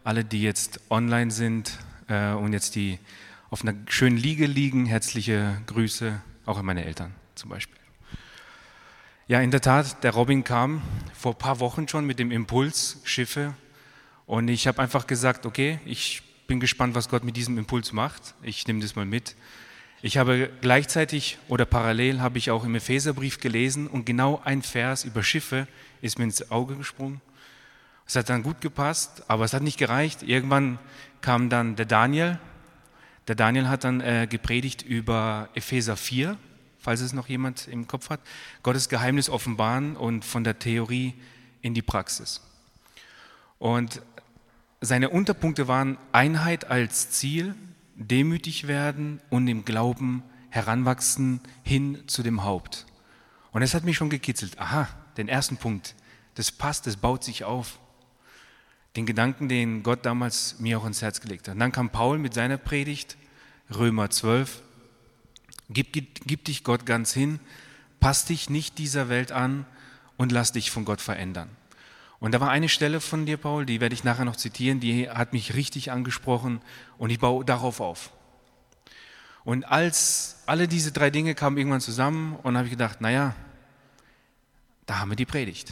alle, die jetzt online sind und jetzt die auf einer schönen Liege liegen, herzliche Grüße, auch an meine Eltern zum Beispiel. Ja, in der Tat, der Robin kam vor ein paar Wochen schon mit dem Impuls Schiffe und ich habe einfach gesagt, okay, ich bin gespannt, was Gott mit diesem Impuls macht. Ich nehme das mal mit. Ich habe gleichzeitig oder parallel habe ich auch im Epheserbrief gelesen und genau ein Vers über Schiffe ist mir ins Auge gesprungen. Es hat dann gut gepasst, aber es hat nicht gereicht. Irgendwann kam dann der Daniel. Der Daniel hat dann gepredigt über Epheser 4, falls es noch jemand im Kopf hat. Gottes Geheimnis offenbaren und von der Theorie in die Praxis. Und seine Unterpunkte waren Einheit als Ziel, demütig werden und im Glauben heranwachsen hin zu dem Haupt. Und das hat mich schon gekitzelt. Aha, den ersten Punkt, das passt, das baut sich auf. Den Gedanken, den Gott damals mir auch ins Herz gelegt hat. Und dann kam Paul mit seiner Predigt, Römer 12, gib dich Gott ganz hin, pass dich nicht dieser Welt an und lass dich von Gott verändern. Und da war eine Stelle von dir, Paul, die werde ich nachher noch zitieren, die hat mich richtig angesprochen und ich baue darauf auf. Und als alle diese drei Dinge kamen irgendwann zusammen und habe ich gedacht, naja, da haben wir die Predigt.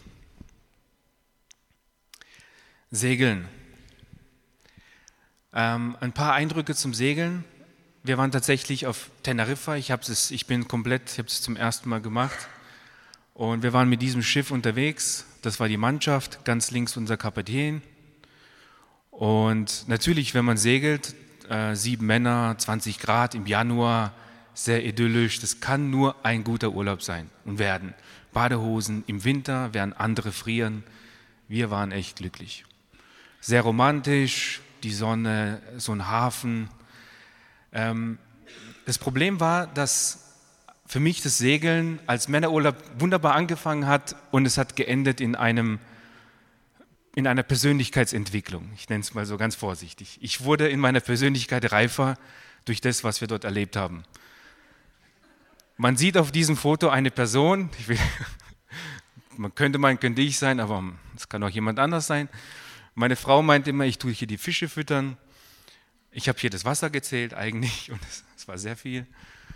Segeln. Ein paar Eindrücke zum Segeln. Wir waren tatsächlich auf Teneriffa. Ich habe es zum ersten Mal gemacht. Und wir waren mit diesem Schiff unterwegs. Das war die Mannschaft, ganz links unser Kapitän. Und natürlich, wenn man segelt, 7 Männer, 20 Grad im Januar, sehr idyllisch. Das kann nur ein guter Urlaub sein und werden. Badehosen im Winter, während andere frieren. Wir waren echt glücklich. Sehr romantisch, die Sonne, so ein Hafen. Das Problem war, dass für mich das Segeln als Männerurlaub wunderbar angefangen hat und es hat geendet in einer Persönlichkeitsentwicklung. Ich nenne es mal so ganz vorsichtig. Ich wurde in meiner Persönlichkeit reifer durch das, was wir dort erlebt haben. Man sieht auf diesem Foto eine Person, könnte ich sein, aber es kann auch jemand anders sein. Meine Frau meint immer, ich tue hier die Fische füttern. Ich habe hier das Wasser gezählt eigentlich und es war sehr viel.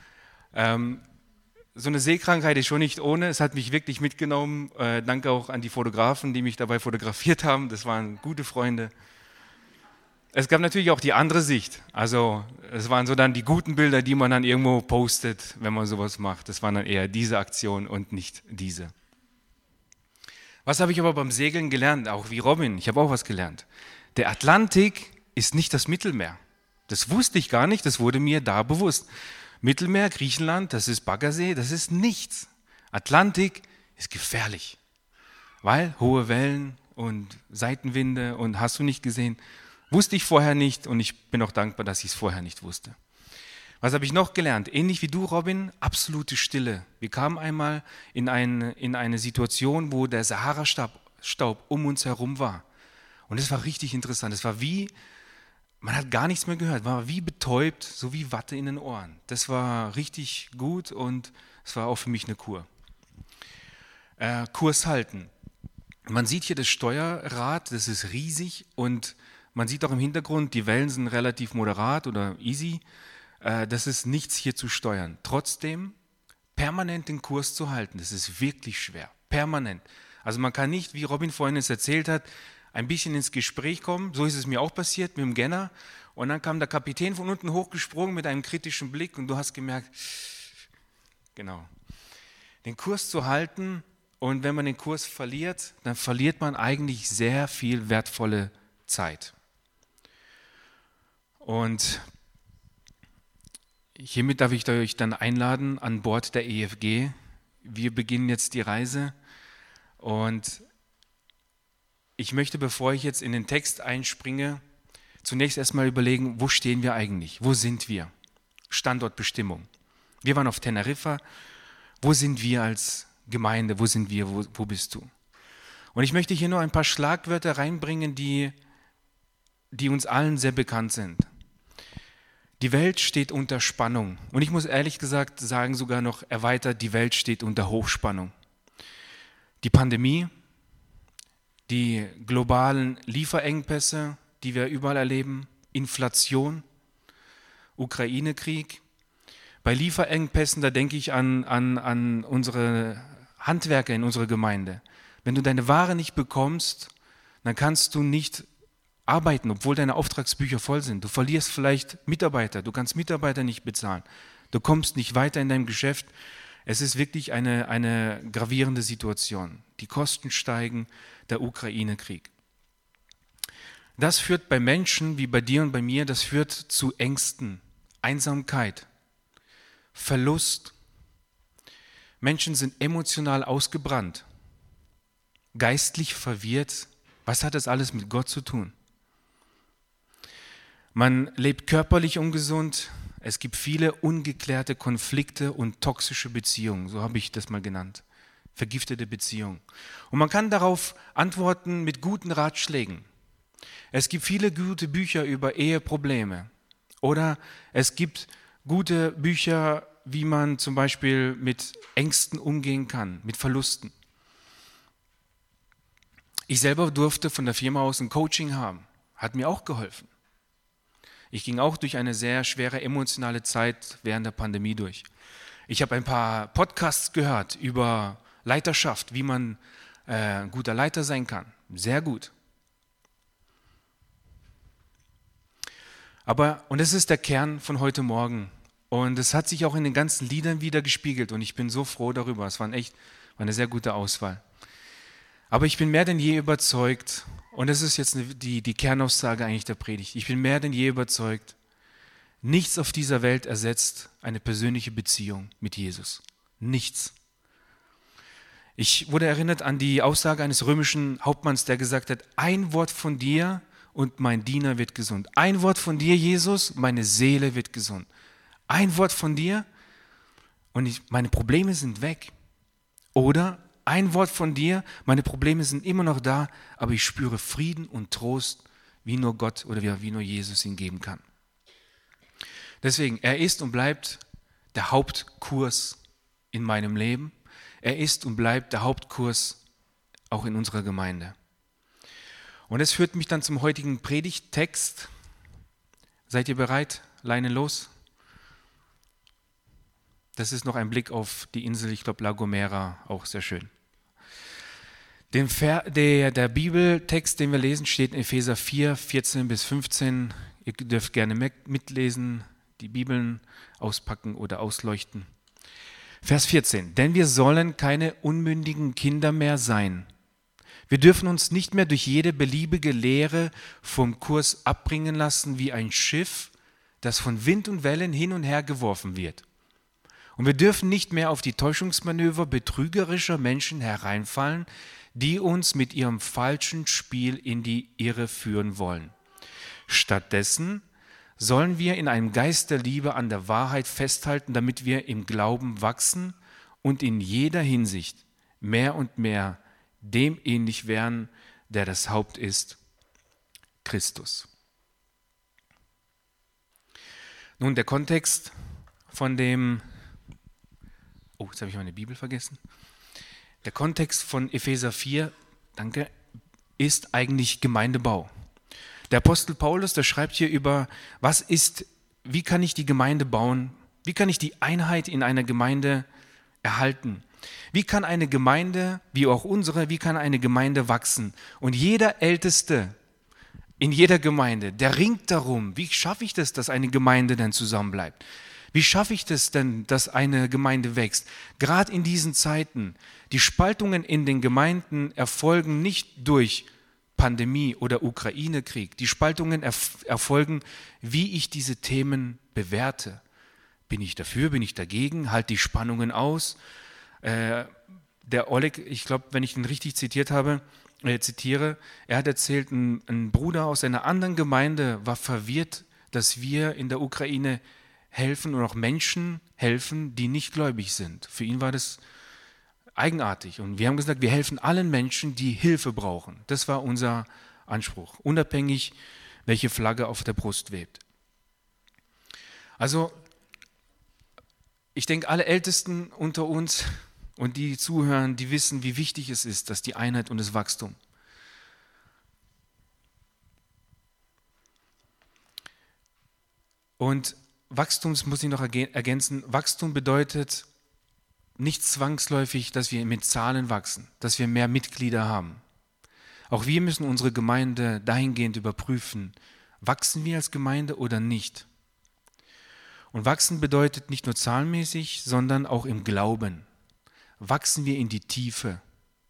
So eine Seekrankheit ist schon nicht ohne. Es hat mich wirklich mitgenommen. Danke auch an die Fotografen, die mich dabei fotografiert haben. Das waren gute Freunde. Es gab natürlich auch die andere Sicht. Also es waren so dann die guten Bilder, die man dann irgendwo postet, wenn man sowas macht. Das waren dann eher diese Aktion und nicht diese. Was habe ich aber beim Segeln gelernt? Auch wie Robin, ich habe auch was gelernt. Der Atlantik ist nicht das Mittelmeer. Das wusste ich gar nicht, das wurde mir da bewusst. Mittelmeer, Griechenland, das ist Baggersee, das ist nichts. Atlantik ist gefährlich, weil hohe Wellen und Seitenwinde und hast du nicht gesehen, wusste ich vorher nicht und ich bin auch dankbar, dass ich es vorher nicht wusste. Was habe ich noch gelernt? Ähnlich wie du, Robin, absolute Stille. Wir kamen einmal in eine Situation, wo der Sahara-Staub um uns herum war. Und es war richtig interessant. Es war man hat gar nichts mehr gehört, war wie betäubt, so wie Watte in den Ohren. Das war richtig gut und es war auch für mich eine Kur. Kurs halten. Man sieht hier das Steuerrad, das ist riesig und man sieht auch im Hintergrund, die Wellen sind relativ moderat oder easy. Das ist nichts hier zu steuern. Trotzdem permanent den Kurs zu halten, das ist wirklich schwer. Permanent. Also man kann nicht, wie Robin vorhin es erzählt hat, ein bisschen ins Gespräch kommen. So ist es mir auch passiert mit dem Genner. Und dann kam der Kapitän von unten hochgesprungen mit einem kritischen Blick und du hast gemerkt, genau, den Kurs zu halten. Und wenn man den Kurs verliert, dann verliert man eigentlich sehr viel wertvolle Zeit. Und hiermit darf ich euch dann einladen an Bord der EFG. Wir beginnen jetzt die Reise und ich möchte, bevor ich jetzt in den Text einspringe, zunächst erstmal überlegen, wo stehen wir eigentlich? Wo sind wir? Standortbestimmung. Wir waren auf Teneriffa. Wo sind wir als Gemeinde? Wo sind wir? Wo bist du? Und ich möchte hier nur ein paar Schlagwörter reinbringen, die uns allen sehr bekannt sind. Die Welt steht unter Spannung. Und ich muss ehrlich gesagt sagen, sogar noch erweitert, die Welt steht unter Hochspannung. Die Pandemie, die globalen Lieferengpässe, die wir überall erleben, Inflation, Ukraine-Krieg. Bei Lieferengpässen, da denke ich an unsere Handwerker in unserer Gemeinde. Wenn du deine Ware nicht bekommst, dann kannst du nicht arbeiten, obwohl deine Auftragsbücher voll sind. Du verlierst vielleicht Mitarbeiter, du kannst Mitarbeiter nicht bezahlen. Du kommst nicht weiter in deinem Geschäft. Es ist wirklich eine gravierende Situation. Die Kosten steigen, der Ukraine-Krieg. Das führt bei Menschen wie bei dir und bei mir, das führt zu Ängsten, Einsamkeit, Verlust. Menschen sind emotional ausgebrannt, geistlich verwirrt. Was hat das alles mit Gott zu tun? Man lebt körperlich ungesund. Es gibt viele ungeklärte Konflikte und toxische Beziehungen, so habe ich das mal genannt, vergiftete Beziehungen. Und man kann darauf antworten mit guten Ratschlägen. Es gibt viele gute Bücher über Eheprobleme oder es gibt gute Bücher, wie man zum Beispiel mit Ängsten umgehen kann, mit Verlusten. Ich selber durfte von der Firma aus ein Coaching haben, hat mir auch geholfen. Ich ging auch durch eine sehr schwere emotionale Zeit während der Pandemie durch. Ich habe ein paar Podcasts gehört über Leiterschaft, wie man ein guter Leiter sein kann. Sehr gut. Und das ist der Kern von heute Morgen. Und es hat sich auch in den ganzen Liedern wieder gespiegelt. Und ich bin so froh darüber. Es war eine sehr gute Auswahl. Aber ich bin mehr denn je überzeugt, und das ist jetzt die Kernaussage eigentlich der Predigt, ich bin mehr denn je überzeugt, nichts auf dieser Welt ersetzt eine persönliche Beziehung mit Jesus. Nichts. Ich wurde erinnert an die Aussage eines römischen Hauptmanns, der gesagt hat, ein Wort von dir und mein Diener wird gesund. Ein Wort von dir, Jesus, meine Seele wird gesund. Ein Wort von dir und meine Probleme sind weg. Oder ein Wort von dir, meine Probleme sind immer noch da, aber ich spüre Frieden und Trost, wie nur Gott oder wie nur Jesus ihn geben kann. Deswegen, er ist und bleibt der Hauptkurs in meinem Leben. Er ist und bleibt der Hauptkurs auch in unserer Gemeinde. Und es führt mich dann zum heutigen Predigttext. Seid ihr bereit? Leine los. Das ist noch ein Blick auf die Insel, ich glaube La Gomera, auch sehr schön. Der Bibeltext, den wir lesen, steht in Epheser 4, 14 bis 15. Ihr dürft gerne mitlesen, die Bibeln auspacken oder ausleuchten. Vers 14. Denn wir sollen keine unmündigen Kinder mehr sein. Wir dürfen uns nicht mehr durch jede beliebige Lehre vom Kurs abbringen lassen wie ein Schiff, das von Wind und Wellen hin und her geworfen wird. Und wir dürfen nicht mehr auf die Täuschungsmanöver betrügerischer Menschen hereinfallen, die uns mit ihrem falschen Spiel in die Irre führen wollen. Stattdessen sollen wir in einem Geist der Liebe an der Wahrheit festhalten, damit wir im Glauben wachsen und in jeder Hinsicht mehr und mehr dem ähnlich werden, der das Haupt ist, Christus. Nun, der Kontext von dem, jetzt habe ich meine Bibel vergessen. Der Kontext von Epheser 4, ist eigentlich Gemeindebau. Der Apostel Paulus, der schreibt hier über, wie kann ich die Gemeinde bauen, wie kann ich die Einheit in einer Gemeinde erhalten. Wie kann eine Gemeinde, wie auch unsere, wie kann eine Gemeinde wachsen? Und jeder Älteste in jeder Gemeinde, der ringt darum, wie schaffe ich das, dass eine Gemeinde denn zusammenbleibt? Wie schaffe ich das denn, dass eine Gemeinde wächst? Gerade in diesen Zeiten, die Spaltungen in den Gemeinden erfolgen nicht durch Pandemie oder Ukraine-Krieg. Die Spaltungen erfolgen, wie ich diese Themen bewerte. Bin ich dafür, bin ich dagegen? Halte die Spannungen aus? Der Oleg, ich glaube, wenn ich ihn richtig zitiere, er hat erzählt, ein Bruder aus einer anderen Gemeinde war verwirrt, dass wir in der Ukraine helfen und auch Menschen helfen, die nicht gläubig sind. Für ihn war das eigenartig. Und wir haben gesagt, wir helfen allen Menschen, die Hilfe brauchen. Das war unser Anspruch, unabhängig, welche Flagge auf der Brust webt. Also, ich denke, alle Ältesten unter uns und die zuhören, die wissen, wie wichtig es ist, dass die Einheit und das Wachstum. Und Wachstum, das muss ich noch ergänzen, Wachstum bedeutet nicht zwangsläufig, dass wir mit Zahlen wachsen, dass wir mehr Mitglieder haben. Auch wir müssen unsere Gemeinde dahingehend überprüfen, wachsen wir als Gemeinde oder nicht. Und wachsen bedeutet nicht nur zahlenmäßig, sondern auch im Glauben. Wachsen wir in die Tiefe.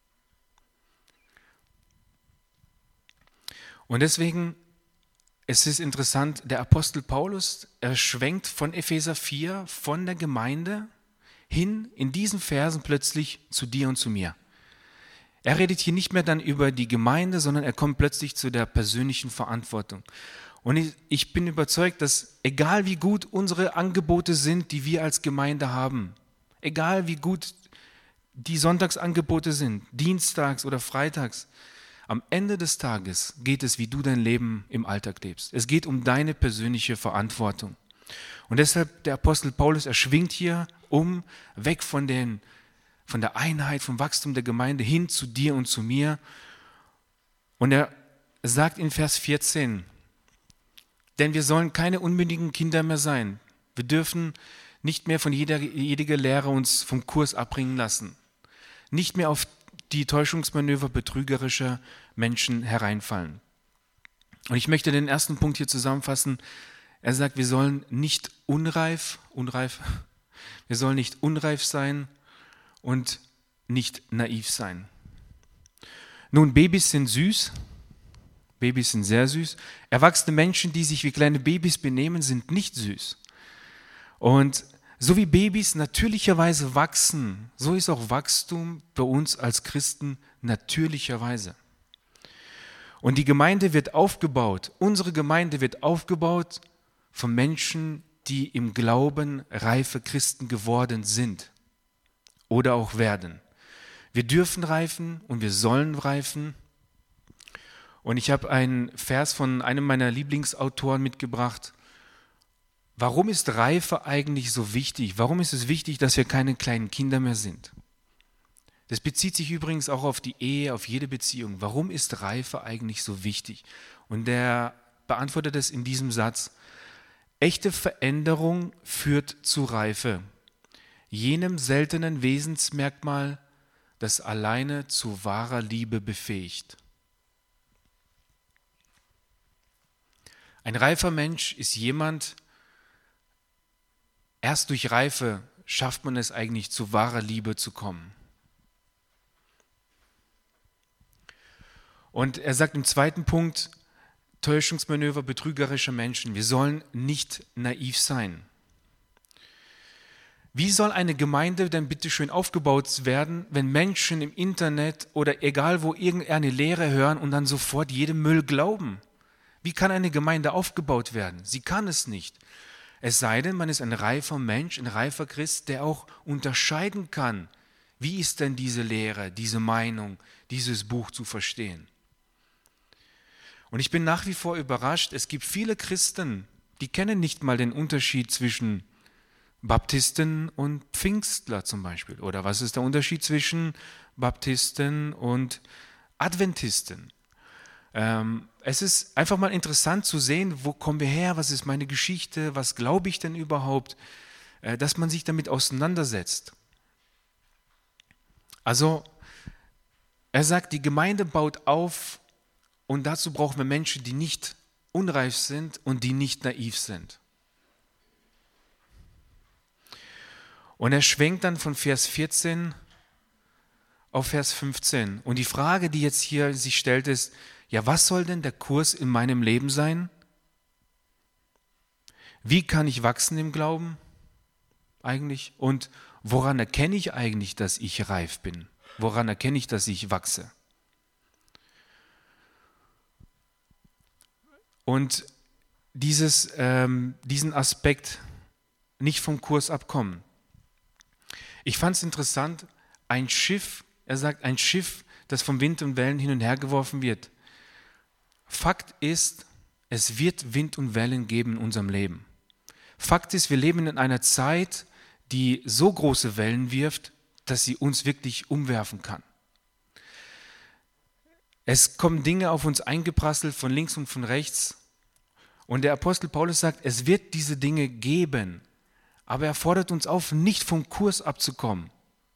Und deswegen, es ist interessant, der Apostel Paulus, er schwenkt von Epheser 4, von der Gemeinde hin in diesen Versen plötzlich zu dir und zu mir. Er redet hier nicht mehr dann über die Gemeinde, sondern er kommt plötzlich zu der persönlichen Verantwortung. Und ich bin überzeugt, dass egal wie gut unsere Angebote sind, die wir als Gemeinde haben, egal wie gut die Sonntagsangebote sind, dienstags oder freitags, am Ende des Tages geht es, wie du dein Leben im Alltag lebst. Es geht um deine persönliche Verantwortung. Und deshalb der Apostel Paulus, er schwingt hier weg von der Einheit, vom Wachstum der Gemeinde hin zu dir und zu mir. Und er sagt in Vers 14, denn wir sollen keine unmündigen Kinder mehr sein. Wir dürfen nicht mehr von jeder Lehre uns vom Kurs abbringen lassen. Nicht mehr auf die Täuschungsmanöver betrügerischer Menschen hereinfallen. Und ich möchte den ersten Punkt hier zusammenfassen. Er sagt, wir sollen nicht unreif sein und nicht naiv sein. Nun, Babys sind süß. Babys sind sehr süß. Erwachsene Menschen, die sich wie kleine Babys benehmen, sind nicht süß. Und so wie Babys natürlicherweise wachsen, so ist auch Wachstum bei uns als Christen natürlicherweise. Und die Gemeinde wird aufgebaut, unsere Gemeinde wird aufgebaut von Menschen, die im Glauben reife Christen geworden sind oder auch werden. Wir dürfen reifen und wir sollen reifen. Und ich habe einen Vers von einem meiner Lieblingsautoren mitgebracht. Warum ist Reife eigentlich so wichtig? Warum ist es wichtig, dass wir keine kleinen Kinder mehr sind? Das bezieht sich übrigens auch auf die Ehe, auf jede Beziehung. Warum ist Reife eigentlich so wichtig? Und der beantwortet es in diesem Satz. Echte Veränderung führt zu Reife, jenem seltenen Wesensmerkmal, das alleine zu wahrer Liebe befähigt. Ein reifer Mensch ist jemand, erst durch Reife schafft man es eigentlich, zu wahrer Liebe zu kommen. Und er sagt im zweiten Punkt, Täuschungsmanöver betrügerischer Menschen. Wir sollen nicht naiv sein. Wie soll eine Gemeinde denn bitte schön aufgebaut werden, wenn Menschen im Internet oder egal wo irgendeine Lehre hören und dann sofort jedem Müll glauben? Wie kann eine Gemeinde aufgebaut werden? Sie kann es nicht. Es sei denn, man ist ein reifer Mensch, ein reifer Christ, der auch unterscheiden kann, wie ist denn diese Lehre, diese Meinung, dieses Buch zu verstehen. Und ich bin nach wie vor überrascht, es gibt viele Christen, die kennen nicht mal den Unterschied zwischen Baptisten und Pfingstler zum Beispiel. Oder was ist der Unterschied zwischen Baptisten und Adventisten? Es ist einfach mal interessant zu sehen, wo kommen wir her, was ist meine Geschichte, was glaube ich denn überhaupt, dass man sich damit auseinandersetzt. Also, er sagt, die Gemeinde baut auf und dazu brauchen wir Menschen, die nicht unreif sind und die nicht naiv sind. Und er schwenkt dann von Vers 14 auf Vers 15. Und die Frage, die jetzt hier sich stellt, ist, ja, was soll denn der Kurs in meinem Leben sein? Wie kann ich wachsen im Glauben eigentlich? Und woran erkenne ich eigentlich, dass ich reif bin? Woran erkenne ich, dass ich wachse? Und diesen Aspekt nicht vom Kurs abkommen. Ich fand es interessant, ein Schiff, er sagt, ein Schiff, das vom Wind und Wellen hin und her geworfen wird. Fakt ist, es wird Wind und Wellen geben in unserem Leben. Fakt ist, wir leben in einer Zeit, die so große Wellen wirft, dass sie uns wirklich umwerfen kann. Es kommen Dinge auf uns eingeprasselt von links und von rechts Und der Apostel Paulus sagt, es wird diese Dinge geben, aber er fordert uns auf, nicht vom Kurs abzukommen.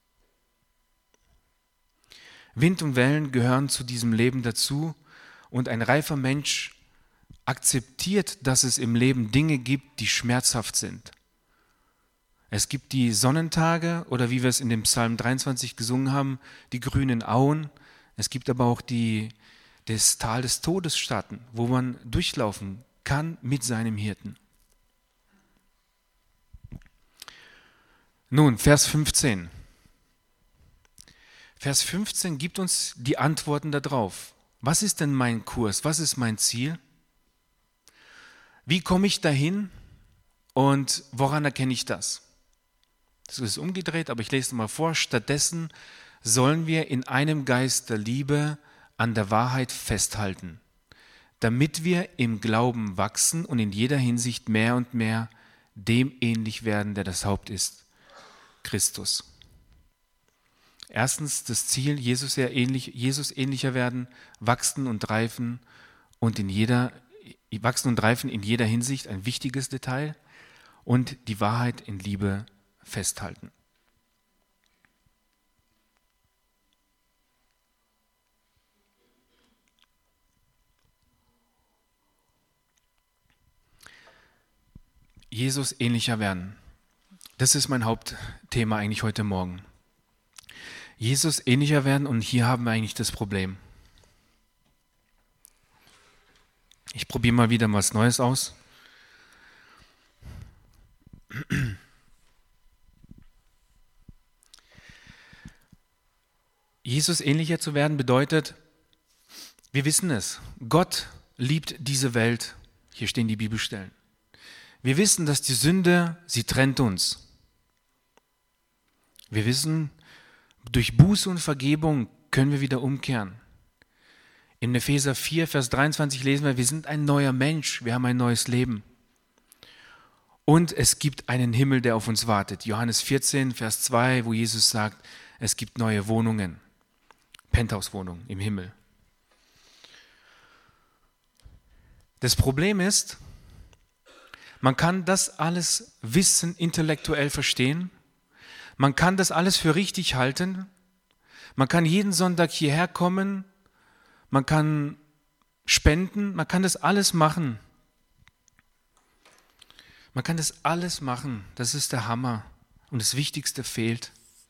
Wind und Wellen gehören zu diesem Leben dazu und ein reifer Mensch akzeptiert, dass es im Leben Dinge gibt, die schmerzhaft sind. Es gibt die Sonnentage oder wie wir es in dem Psalm 23 gesungen haben, die grünen Auen. Es gibt aber auch das Tal des Todesschatten, wo man durchlaufen kann mit seinem Hirten. Nun, Vers 15. Vers 15 gibt uns die Antworten darauf. Was ist denn mein Kurs? Was ist mein Ziel? Wie komme ich dahin und woran erkenne ich das? Das ist umgedreht, aber ich lese es mal vor. Stattdessen sollen wir in einem Geist der Liebe an der Wahrheit festhalten, damit wir im Glauben wachsen und in jeder Hinsicht mehr und mehr dem ähnlich werden, der das Haupt ist, Christus. Erstens das Ziel, Jesus ähnlicher werden, wachsen und reifen in jeder Hinsicht, ein wichtiges Detail, und die Wahrheit in Liebe festhalten. Jesus ähnlicher werden. Das ist mein Hauptthema eigentlich heute Morgen. Jesus ähnlicher werden, und hier haben wir eigentlich das Problem. Ich probiere mal wieder was Neues aus. Jesus ähnlicher zu werden bedeutet, wir wissen es, Gott liebt diese Welt. Hier stehen die Bibelstellen. Wir wissen, dass die Sünde, sie trennt uns. Wir wissen, durch Buße und Vergebung können wir wieder umkehren. In Epheser 4, Vers 23 lesen wir sind ein neuer Mensch, wir haben ein neues Leben. Und es gibt einen Himmel, der auf uns wartet. Johannes 14, Vers 2, wo Jesus sagt, es gibt neue Wohnungen, Penthouse-Wohnungen im Himmel. Das Problem ist, man kann das alles wissen, intellektuell verstehen. Man kann das alles für richtig halten. Man kann jeden Sonntag hierher kommen. Man kann spenden. Man kann das alles machen. Man kann das alles machen. Das ist der Hammer. Und das Wichtigste fehlt.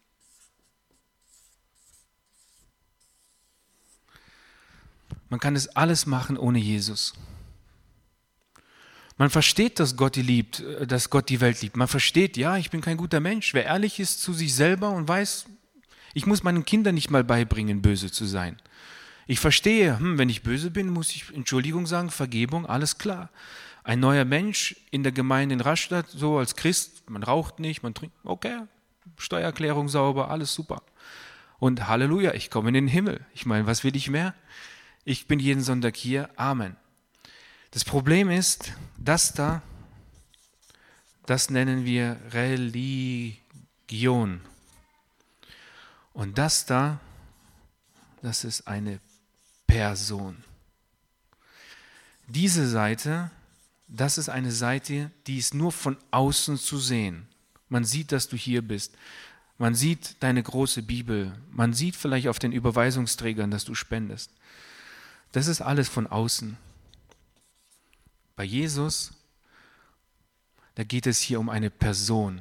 Man kann das alles machen ohne Jesus. Man versteht, dass Gott die Welt liebt. Man versteht, ja, ich bin kein guter Mensch. Wer ehrlich ist zu sich selber und weiß, ich muss meinen Kindern nicht mal beibringen, böse zu sein. Ich verstehe, wenn ich böse bin, muss ich Entschuldigung sagen, Vergebung, alles klar. Ein neuer Mensch in der Gemeinde in Rastatt, so als Christ, man raucht nicht, man trinkt, okay, Steuererklärung sauber, alles super. Und Halleluja, ich komme in den Himmel. Ich meine, was will ich mehr? Ich bin jeden Sonntag hier, Amen. Das Problem ist, das nennen wir Religion. Und das ist eine Person. Diese Seite, das ist eine Seite, die ist nur von außen zu sehen. Man sieht, dass du hier bist. Man sieht deine große Bibel. Man sieht vielleicht auf den Überweisungsträgern, dass du spendest. Das ist alles von außen. Bei Jesus, da geht es hier um eine Person.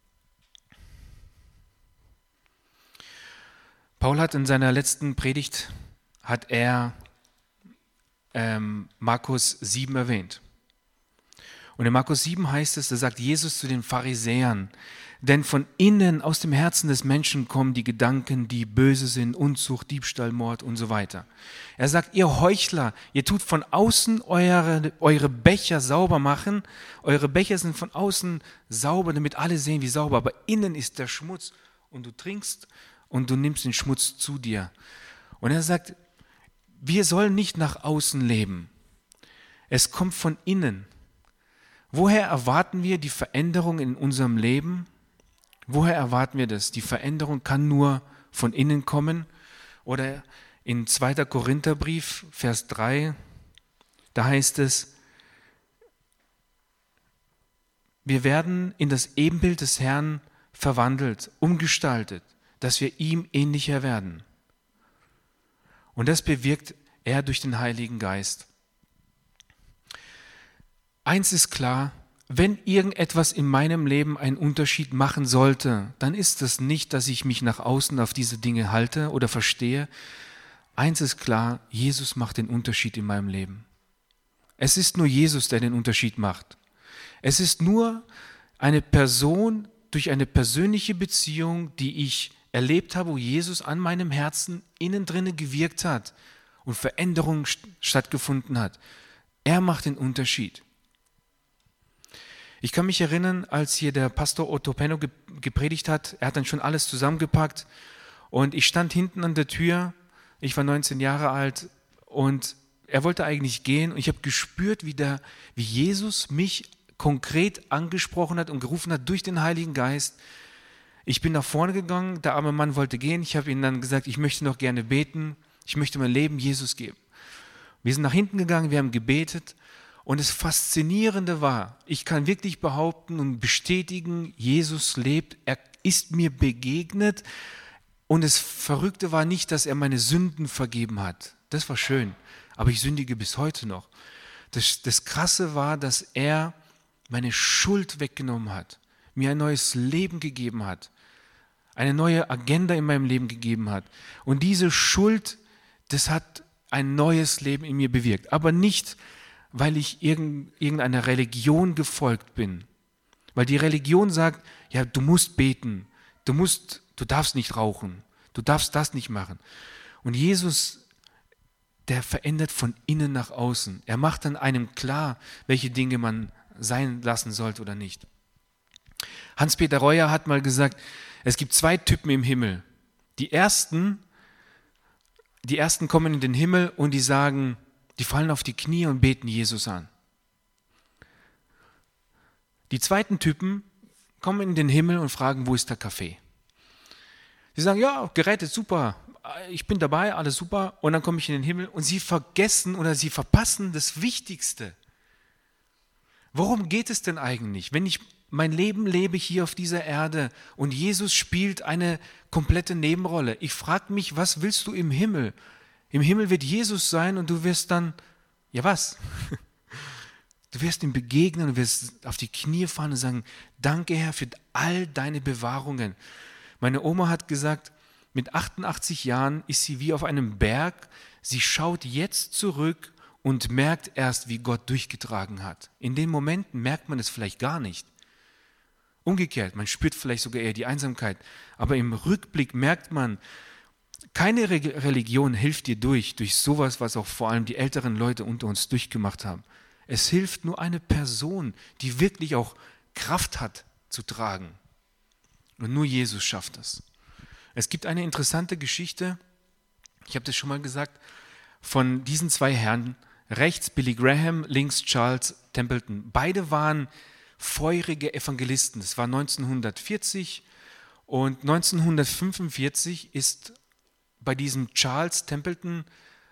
Paul hat in seiner letzten Predigt, Markus 7 erwähnt. Und in Markus 7 heißt es, da sagt Jesus zu den Pharisäern, denn von innen, aus dem Herzen des Menschen kommen die Gedanken, die böse sind, Unzucht, Diebstahl, Mord und so weiter. Er sagt, ihr Heuchler, ihr tut von außen eure Becher sauber machen. Eure Becher sind von außen sauber, damit alle sehen, wie sauber. Aber innen ist der Schmutz. Und du trinkst und du nimmst den Schmutz zu dir. Und er sagt, wir sollen nicht nach außen leben. Es kommt von innen. Woher erwarten wir die Veränderung in unserem Leben? Woher erwarten wir das? Die Veränderung kann nur von innen kommen. Oder in 2. Korintherbrief, Vers 3, da heißt es, Wir werden in das Ebenbild des Herrn verwandelt, umgestaltet, dass wir ihm ähnlicher werden. Und das bewirkt er durch den Heiligen Geist. Eins ist klar, wenn irgendetwas in meinem Leben einen Unterschied machen sollte, dann ist es nicht, dass ich mich nach außen auf diese Dinge halte oder verstehe. Eins ist klar, Jesus macht den Unterschied in meinem Leben. Es ist nur Jesus, der den Unterschied macht. Es ist nur eine Person durch eine persönliche Beziehung, die ich erlebt habe, wo Jesus an meinem Herzen innen drinne gewirkt hat und Veränderung stattgefunden hat. Er macht den Unterschied. Ich kann mich erinnern, als hier der Pastor Otto Penno gepredigt hat, er hat dann schon alles zusammengepackt und ich stand hinten an der Tür, ich war 19 Jahre alt und er wollte eigentlich gehen und ich habe gespürt, wie Jesus mich konkret angesprochen hat und gerufen hat durch den Heiligen Geist. Ich bin nach vorne gegangen, der arme Mann wollte gehen, ich habe ihm dann gesagt, ich möchte noch gerne beten, ich möchte mein Leben Jesus geben. Wir sind nach hinten gegangen, wir haben gebetet. Und das Faszinierende war, ich kann wirklich behaupten und bestätigen, Jesus lebt, er ist mir begegnet und das Verrückte war nicht, dass er meine Sünden vergeben hat. Das war schön, aber ich sündige bis heute noch. Das Krasse war, dass er meine Schuld weggenommen hat, mir ein neues Leben gegeben hat, eine neue Agenda in meinem Leben gegeben hat. Und diese Schuld, das hat ein neues Leben in mir bewirkt, aber nicht weil ich irgendeiner Religion gefolgt bin. Weil die Religion sagt, ja, du musst beten, du darfst nicht rauchen, du darfst das nicht machen. Und Jesus, der verändert von innen nach außen. Er macht dann einem klar, welche Dinge man sein lassen sollte oder nicht. Hans-Peter Reuer hat mal gesagt, es gibt 2 Typen im Himmel. Die ersten kommen in den Himmel und die sagen, die fallen auf die Knie und beten Jesus an. Die zweiten Typen kommen in den Himmel und fragen, wo ist der Kaffee? Sie sagen, ja, gerettet, super, ich bin dabei, alles super. Und dann komme ich in den Himmel und sie vergessen oder sie verpassen das Wichtigste. Worum geht es denn eigentlich, wenn ich mein Leben lebe hier auf dieser Erde und Jesus spielt eine komplette Nebenrolle? Ich frage mich, was willst du im Himmel? Im Himmel wird Jesus sein und du wirst dann, ja was? Du wirst ihm begegnen und wirst auf die Knie fallen und sagen, danke Herr für all deine Bewahrungen. Meine Oma hat gesagt, mit 88 Jahren ist sie wie auf einem Berg, sie schaut jetzt zurück und merkt erst, wie Gott durchgetragen hat. In den Momenten merkt man es vielleicht gar nicht. Umgekehrt, man spürt vielleicht sogar eher die Einsamkeit, aber im Rückblick merkt man, keine Religion hilft dir durch sowas, was auch vor allem die älteren Leute unter uns durchgemacht haben. Es hilft nur eine Person, die wirklich auch Kraft hat zu tragen. Und nur Jesus schafft das. Es gibt eine interessante Geschichte, ich habe das schon mal gesagt, von diesen 2 Herren, rechts Billy Graham, links Charles Templeton. Beide waren feurige Evangelisten. Das war 1940 und 1945 ist bei diesem Charles Templeton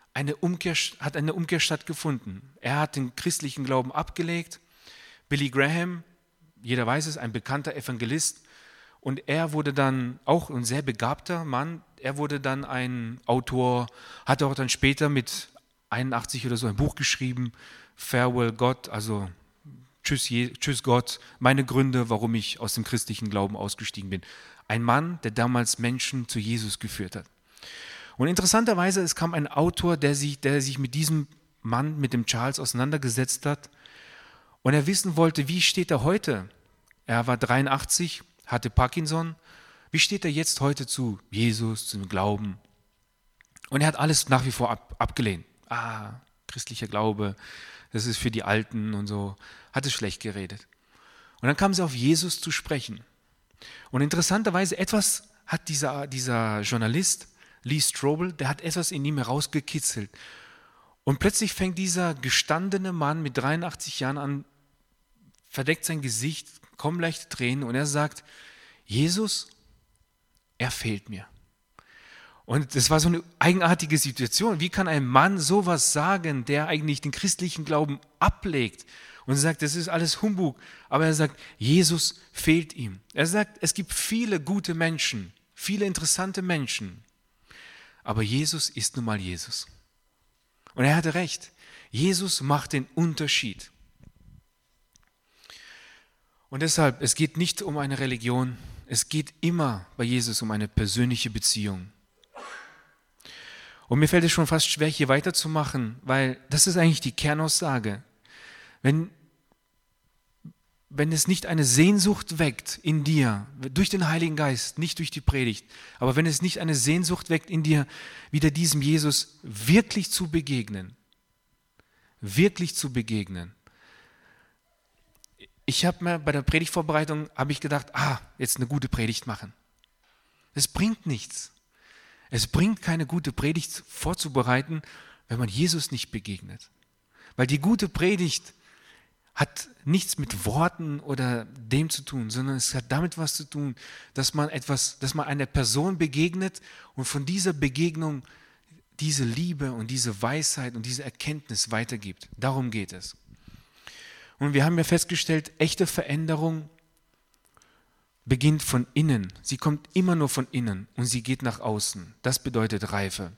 hat eine Umkehr stattgefunden. Er hat den christlichen Glauben abgelegt. Billy Graham, jeder weiß es, ein bekannter Evangelist. Und er wurde dann auch ein sehr begabter Mann. Er wurde dann ein Autor, hat auch dann später mit 81 oder so ein Buch geschrieben, Farewell Gott, also Tschüss Gott, meine Gründe, warum ich aus dem christlichen Glauben ausgestiegen bin. Ein Mann, der damals Menschen zu Jesus geführt hat. Und interessanterweise, es kam ein Autor, der sich mit diesem Mann, mit dem Charles auseinandergesetzt hat und er wissen wollte, wie steht er heute? Er war 83, hatte Parkinson. Wie steht er jetzt heute zu Jesus, zum Glauben? Und er hat alles nach wie vor abgelehnt. Christlicher Glaube, das ist für die Alten und so. Hat es schlecht geredet. Und dann kam sie auf Jesus zu sprechen. Und interessanterweise etwas hat dieser Journalist, Lee Strobel, der hat etwas in ihm herausgekitzelt. Und plötzlich fängt dieser gestandene Mann mit 83 Jahren an, verdeckt sein Gesicht, kommen leichte Tränen und er sagt, Jesus, er fehlt mir. Und das war so eine eigenartige Situation. Wie kann ein Mann sowas sagen, der eigentlich den christlichen Glauben ablegt und sagt, das ist alles Humbug. Aber er sagt, Jesus fehlt ihm. Er sagt, es gibt viele gute Menschen, viele interessante Menschen. Aber Jesus ist nun mal Jesus. Und er hatte recht. Jesus macht den Unterschied. Und deshalb, es geht nicht um eine Religion, es geht immer bei Jesus um eine persönliche Beziehung. Und mir fällt es schon fast schwer, hier weiterzumachen, weil das ist eigentlich die Kernaussage. Wenn es nicht eine Sehnsucht weckt in dir, durch den Heiligen Geist, nicht durch die Predigt, aber wenn es nicht eine Sehnsucht weckt in dir, wieder diesem Jesus wirklich zu begegnen, Ich habe mir bei der Predigtvorbereitung gedacht, jetzt eine gute Predigt machen. Es bringt nichts. Es bringt keine gute Predigt vorzubereiten, wenn man Jesus nicht begegnet. Weil die gute Predigt hat nichts mit Worten oder dem zu tun, sondern es hat damit was zu tun, dass man einer Person begegnet und von dieser Begegnung diese Liebe und diese Weisheit und diese Erkenntnis weitergibt. Darum geht es. Und wir haben ja festgestellt, echte Veränderung beginnt von innen. Sie kommt immer nur von innen und sie geht nach außen. Das bedeutet Reife.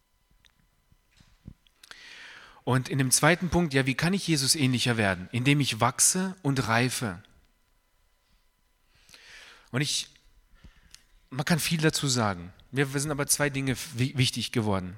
Und in dem zweiten Punkt, wie kann ich Jesus ähnlicher werden? Indem ich wachse und reife. Und man kann viel dazu sagen. Mir sind aber zwei Dinge wichtig geworden.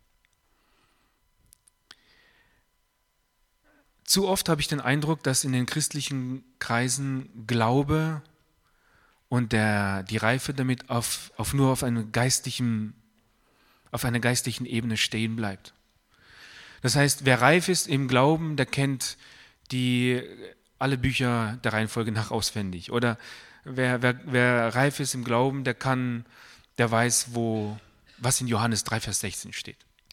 Zu oft habe ich den Eindruck, dass in den christlichen Kreisen Glaube und die Reife damit nur auf einer geistlichen Ebene stehen bleibt. Das heißt, wer reif ist im Glauben, der kennt alle Bücher der Reihenfolge nach auswendig. Oder wer reif ist im Glauben, der weiß, was in Johannes 3, Vers 16 steht.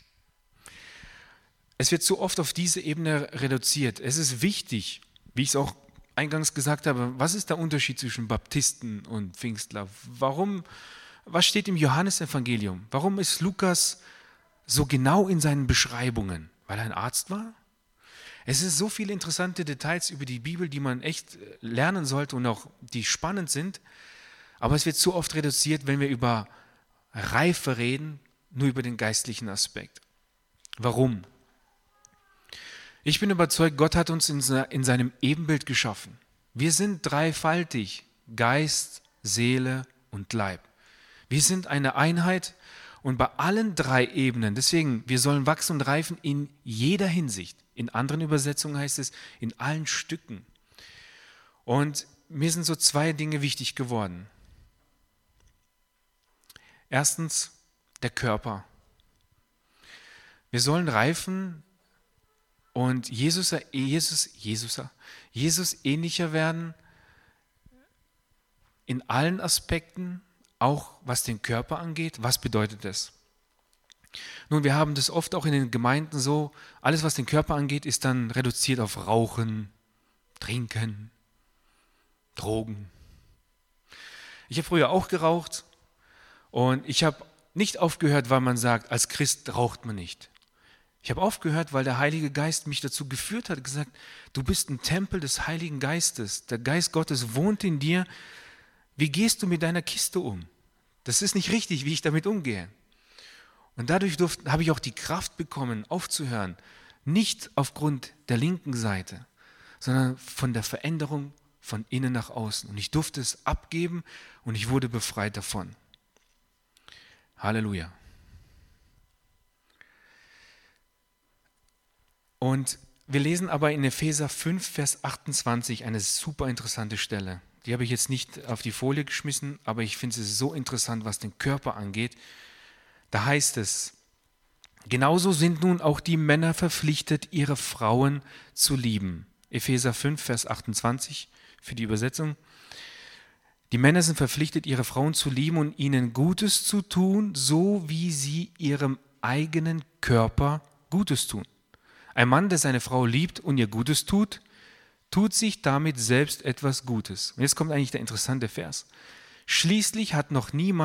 Es wird zu oft auf diese Ebene reduziert. Es ist wichtig, wie ich es auch eingangs gesagt habe, was ist der Unterschied zwischen Baptisten und Pfingstler? Was steht im Johannesevangelium? Warum ist Lukas so genau in seinen Beschreibungen? Weil er ein Arzt war? Es sind so viele interessante Details über die Bibel, die man echt lernen sollte und auch die spannend sind. Aber es wird zu oft reduziert, wenn wir über Reife reden, nur über den geistlichen Aspekt. Warum? Ich bin überzeugt, Gott hat uns in seinem Ebenbild geschaffen. Wir sind dreifaltig, Geist, Seele und Leib. Wir sind eine Einheit und bei allen drei Ebenen, deswegen, wir sollen wachsen und reifen in jeder Hinsicht. In anderen Übersetzungen heißt es, in allen Stücken. Und mir sind so zwei Dinge wichtig geworden. Erstens, der Körper. Wir sollen reifen und Jesus ähnlicher werden in allen Aspekten, auch was den Körper angeht. Was bedeutet das? Nun, wir haben das oft auch in den Gemeinden so, alles was den Körper angeht, ist dann reduziert auf Rauchen, Trinken, Drogen. Ich habe früher auch geraucht und ich habe nicht aufgehört, weil man sagt, als Christ raucht man nicht. Ich habe aufgehört, weil der Heilige Geist mich dazu geführt hat, gesagt, du bist ein Tempel des Heiligen Geistes. Der Geist Gottes wohnt in dir. Wie gehst du mit deiner Kiste um? Das ist nicht richtig, wie ich damit umgehe. Und dadurch habe ich auch die Kraft bekommen, aufzuhören. Nicht aufgrund der linken Seite, sondern von der Veränderung von innen nach außen. Und ich durfte es abgeben und ich wurde befreit davon. Halleluja. Und wir lesen aber in Epheser 5, Vers 28 eine super interessante Stelle. Die habe ich jetzt nicht auf die Folie geschmissen, aber ich finde es so interessant, was den Körper angeht. Da heißt es, genauso sind nun auch die Männer verpflichtet, ihre Frauen zu lieben. Epheser 5, Vers 28 für die Übersetzung. Die Männer sind verpflichtet, ihre Frauen zu lieben und ihnen Gutes zu tun, so wie sie ihrem eigenen Körper Gutes tun. Ein Mann, der seine Frau liebt und ihr Gutes tut, tut sich damit selbst etwas Gutes. Und jetzt kommt eigentlich der interessante Vers. Schließlich hat noch nie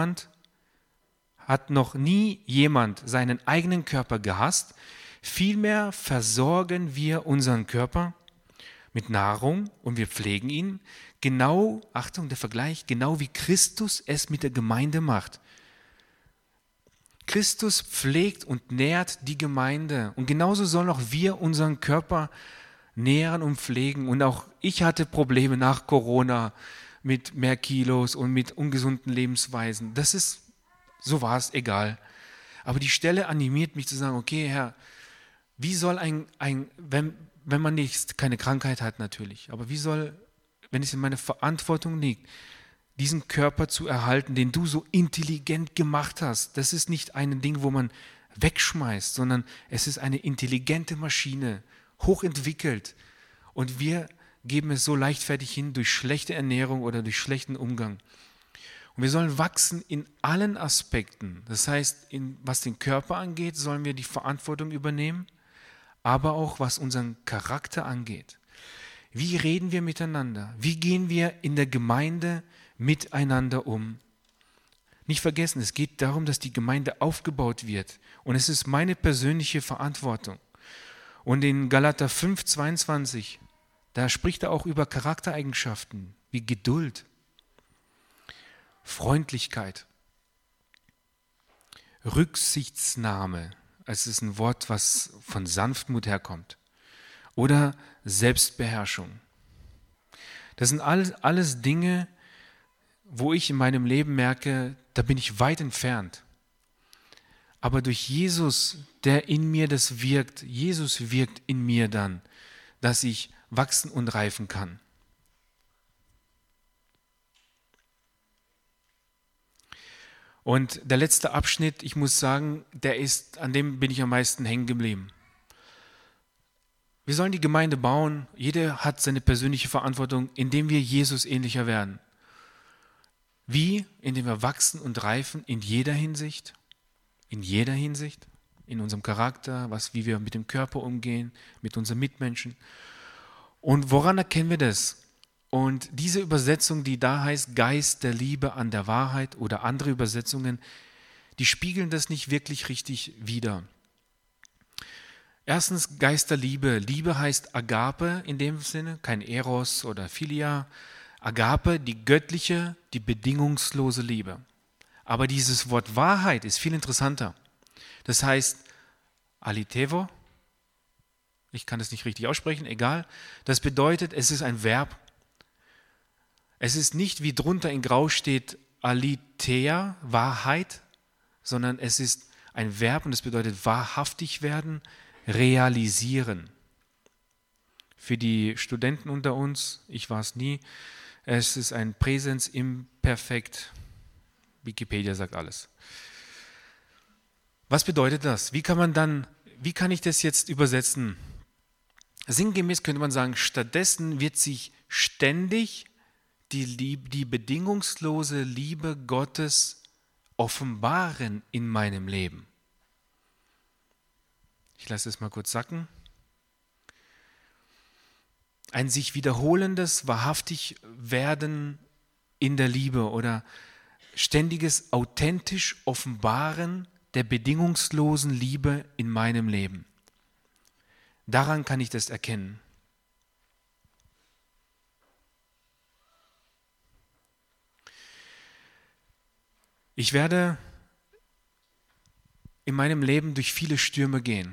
jemand seinen eigenen Körper gehasst, vielmehr versorgen wir unseren Körper mit Nahrung und wir pflegen ihn. Genau, Achtung, der Vergleich, genau wie Christus es mit der Gemeinde macht. Christus pflegt und nährt die Gemeinde und genauso sollen auch wir unseren Körper nähren und pflegen. Und auch ich hatte Probleme nach Corona mit mehr Kilos und mit ungesunden Lebensweisen. So war es, egal. Aber die Stelle animiert mich zu sagen, okay, Herr, wie soll wenn man keine Krankheit hat natürlich, aber wie soll, wenn es in meiner Verantwortung liegt, diesen Körper zu erhalten, den du so intelligent gemacht hast. Das ist nicht ein Ding, wo man wegschmeißt, sondern es ist eine intelligente Maschine, hochentwickelt. Und wir geben es so leichtfertig hin durch schlechte Ernährung oder durch schlechten Umgang. Und wir sollen wachsen in allen Aspekten. Das heißt, was den Körper angeht, sollen wir die Verantwortung übernehmen, aber auch was unseren Charakter angeht. Wie reden wir miteinander? Wie gehen wir in der Gemeinde miteinander um? Nicht vergessen, es geht darum, dass die Gemeinde aufgebaut wird. Und es ist meine persönliche Verantwortung. Und in Galater 5,22, da spricht er auch über Charaktereigenschaften wie Geduld, Freundlichkeit, Rücksichtsnahme. Es ist ein Wort, was von Sanftmut herkommt. Oder Selbstbeherrschung. Das sind alles Dinge, wo ich in meinem Leben merke, da bin ich weit entfernt. Aber durch Jesus, der in mir das wirkt, Jesus wirkt in mir dann, dass ich wachsen und reifen kann. Und der letzte Abschnitt, ich muss sagen, an dem bin ich am meisten hängen geblieben. Wir sollen die Gemeinde bauen, jeder hat seine persönliche Verantwortung, indem wir Jesus ähnlicher werden. Wie? Indem wir wachsen und reifen in jeder Hinsicht, in unserem Charakter, wie wir mit dem Körper umgehen, mit unseren Mitmenschen. Und woran erkennen wir das? Und diese Übersetzung, die da heißt Geist der Liebe an der Wahrheit oder andere Übersetzungen, die spiegeln das nicht wirklich richtig wider. Erstens Geist der Liebe. Liebe heißt Agape in dem Sinne, kein Eros oder Philia. Agape, die göttliche, die bedingungslose Liebe. Aber dieses Wort Wahrheit ist viel interessanter. Das heißt Alitevo, ich kann es nicht richtig aussprechen, egal. Das bedeutet, es ist ein Verb. Es ist nicht, wie drunter in Grau steht, Aletheia, Wahrheit, sondern es ist ein Verb und es bedeutet wahrhaftig werden, realisieren. Für die Studenten unter uns, ich war es nie, es ist ein Präsensimperfekt. Wikipedia sagt alles. Was bedeutet das? Wie kann ich das jetzt übersetzen? Sinngemäß könnte man sagen, stattdessen wird sich ständig die bedingungslose Liebe Gottes offenbaren in meinem Leben. Ich lasse es mal kurz sacken. Ein sich wiederholendes, wahrhaftig werden in der Liebe oder ständiges, authentisch Offenbaren der bedingungslosen Liebe in meinem Leben. Daran kann ich das erkennen. Ich werde in meinem Leben durch viele Stürme gehen.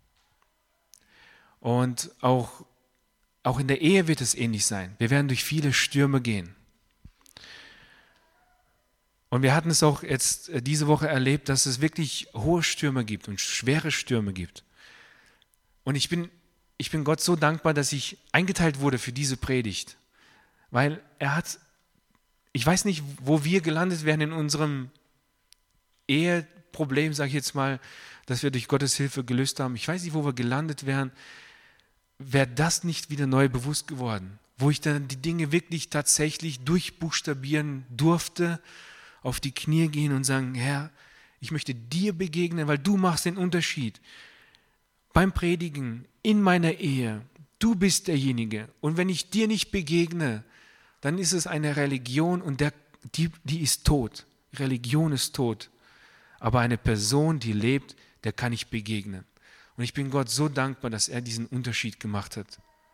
Und auch in der Ehe wird es ähnlich sein. Wir werden durch viele Stürme gehen. Und wir hatten es auch jetzt diese Woche erlebt, dass es wirklich hohe Stürme gibt und schwere Stürme gibt. Und ich bin Gott so dankbar, dass ich eingeteilt wurde für diese Predigt. Weil ich weiß nicht, wo wir gelandet wären in unserem Eheproblem, sage ich jetzt mal, das wir durch Gottes Hilfe gelöst haben. Ich weiß nicht, wo wir gelandet wären, wäre das nicht wieder neu bewusst geworden. Wo ich dann die Dinge wirklich tatsächlich durchbuchstabieren durfte, auf die Knie gehen und sagen, Herr, ich möchte dir begegnen, weil du machst den Unterschied. Beim Predigen, in meiner Ehe, du bist derjenige. Und wenn ich dir nicht begegne, dann ist es eine Religion und die ist tot. Religion ist tot. Aber eine Person, die lebt, der kann ich begegnen. Und ich bin Gott so dankbar, dass er diesen Unterschied gemacht hat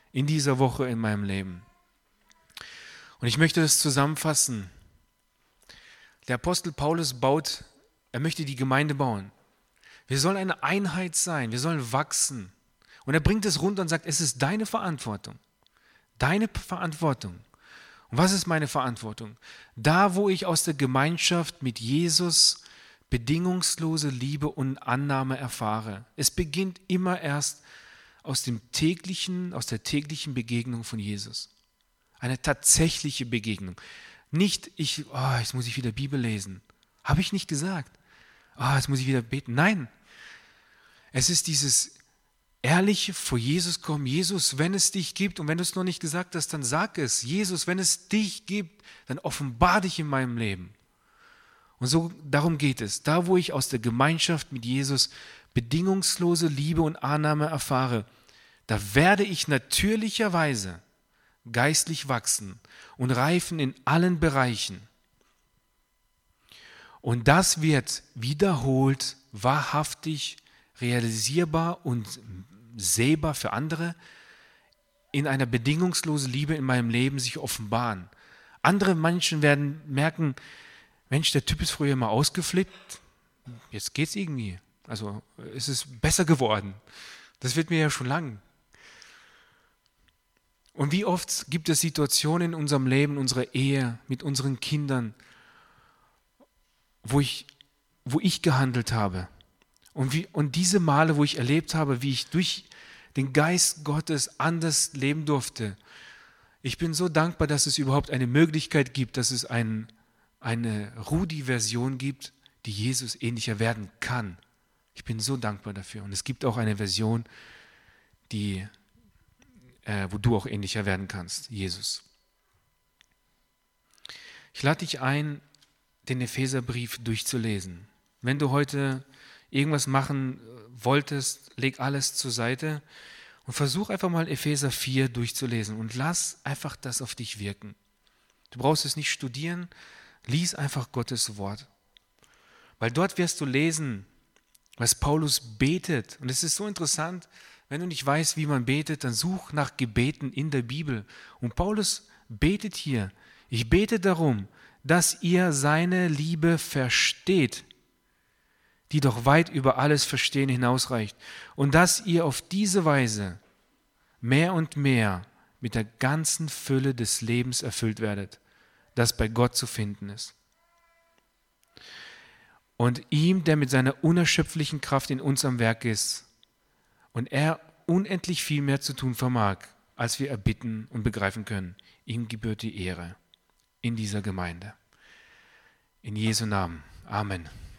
in dieser Woche in meinem Leben. Und ich möchte das zusammenfassen. Der Apostel Paulus er möchte die Gemeinde bauen. Wir sollen eine Einheit sein, wir sollen wachsen. Und er bringt es runter und sagt, es ist deine Verantwortung. Deine Verantwortung. Und was ist meine Verantwortung? Da, wo ich aus der Gemeinschaft mit Jesus bedingungslose Liebe und Annahme erfahre. Es beginnt immer erst aus der täglichen Begegnung von Jesus. Eine tatsächliche Begegnung. Nicht, jetzt muss ich wieder Bibel lesen. Habe ich nicht gesagt. Jetzt muss ich wieder beten. Nein. Es ist dieses ehrliche vor Jesus kommen. Jesus, wenn es dich gibt, und wenn du es noch nicht gesagt hast, dann sag es. Jesus, wenn es dich gibt, dann offenbar dich in meinem Leben. Und so darum geht es. Da, wo ich aus der Gemeinschaft mit Jesus bedingungslose Liebe und Annahme erfahre, da werde ich natürlicherweise geistlich wachsen und reifen in allen Bereichen. Und das wird wiederholt, wahrhaftig, realisierbar und sehbar für andere in einer bedingungslosen Liebe in meinem Leben sich offenbaren. Andere Menschen werden merken, Mensch, der Typ ist früher mal ausgeflippt, jetzt geht's irgendwie. Also es ist besser geworden. Das wird mir ja schon lang. Und wie oft gibt es Situationen in unserem Leben, in unserer Ehe, mit unseren Kindern, wo ich gehandelt habe. Und diese Male, wo ich erlebt habe, wie ich durch den Geist Gottes anders leben durfte. Ich bin so dankbar, dass es überhaupt eine Möglichkeit gibt, dass es eine Rudi-Version gibt, die Jesus ähnlicher werden kann. Ich bin so dankbar dafür. Und es gibt auch eine Version, wo du auch ähnlicher werden kannst, Jesus. Ich lade dich ein, den Epheserbrief durchzulesen. Wenn du heute irgendwas machen wolltest, leg alles zur Seite und versuch einfach mal Epheser 4 durchzulesen und lass einfach das auf dich wirken. Du brauchst es nicht studieren, lies einfach Gottes Wort. Weil dort wirst du lesen, was Paulus betet. Und es ist so interessant, wenn du nicht weißt, wie man betet, dann such nach Gebeten in der Bibel. Und Paulus betet hier, ich bete darum, dass ihr seine Liebe versteht, die doch weit über alles Verstehen hinausreicht. Und dass ihr auf diese Weise mehr und mehr mit der ganzen Fülle des Lebens erfüllt werdet, das bei Gott zu finden ist. Und ihm, der mit seiner unerschöpflichen Kraft in uns am Werk ist und er unendlich viel mehr zu tun vermag, als wir erbitten und begreifen können, ihm gebührt die Ehre in dieser Gemeinde. In Jesu Namen. Amen.